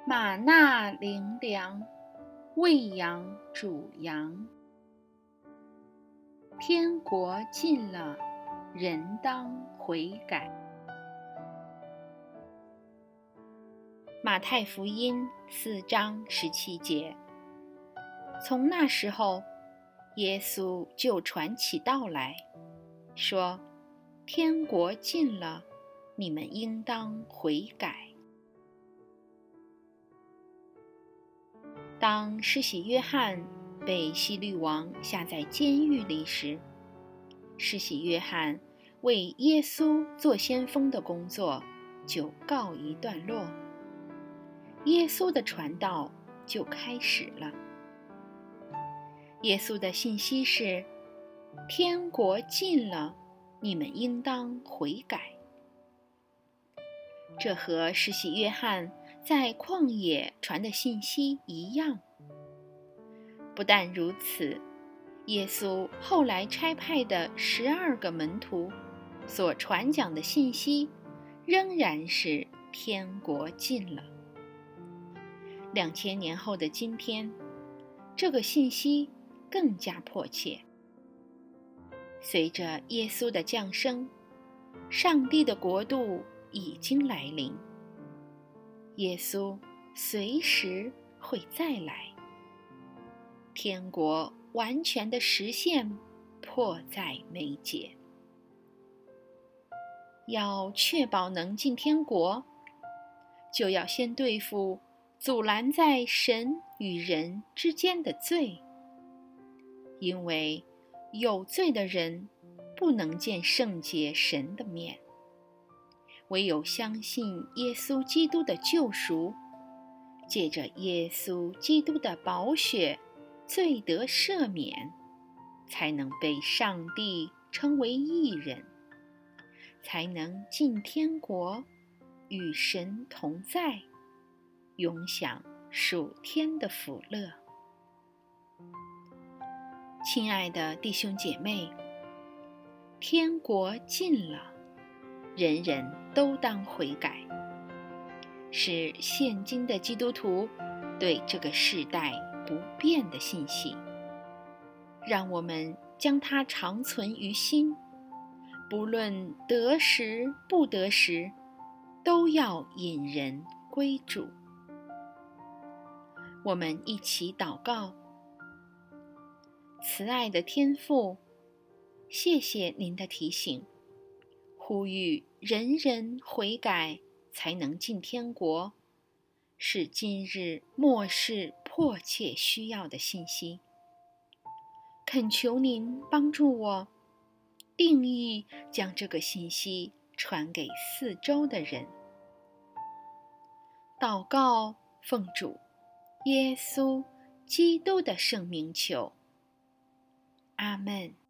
玛纳灵粮，喂养主羊。天国近了，人当悔改。马太福音4章17节。从那时候，耶稣就传起道来，说：天国近了，你们应当悔改。当施洗约翰被希律王下在监狱里时，施洗约翰为耶稣做先锋的工作就告一段落，耶稣的传道就开始了。耶稣的信息是：天国近了，你们应当悔改。这和施洗约翰在旷野传的信息一样。不但如此，耶稣后来差派的12个门徒所传讲的信息仍然是天国近了。2000年后的今天，这个信息更加迫切。随着耶稣的降生，上帝的国度已经来临，耶稣随时会再来，天国完全的实现迫在眉睫。要确保能进天国，就要先对付阻拦在神与人之间的罪，因为有罪的人不能见圣洁神的面。唯有相信耶稣基督的救赎，借着耶稣基督的宝血罪得赦免，才能被上帝称为义人，才能进天国，与神同在，永享属天的福乐。亲爱的弟兄姐妹，天国近了，人人都当悔改，是现今的基督徒对这个世代不变的信息。让我们将它长存于心，不论得时不得时，都要引人归主。我们一起祷告。慈爱的天父，谢谢您的提醒，呼吁人人悔改才能进天国，是今日末世迫切需要的信息。恳求您帮助我，定义将这个信息传给四周的人。祷告，奉主耶稣基督的圣名求，阿们。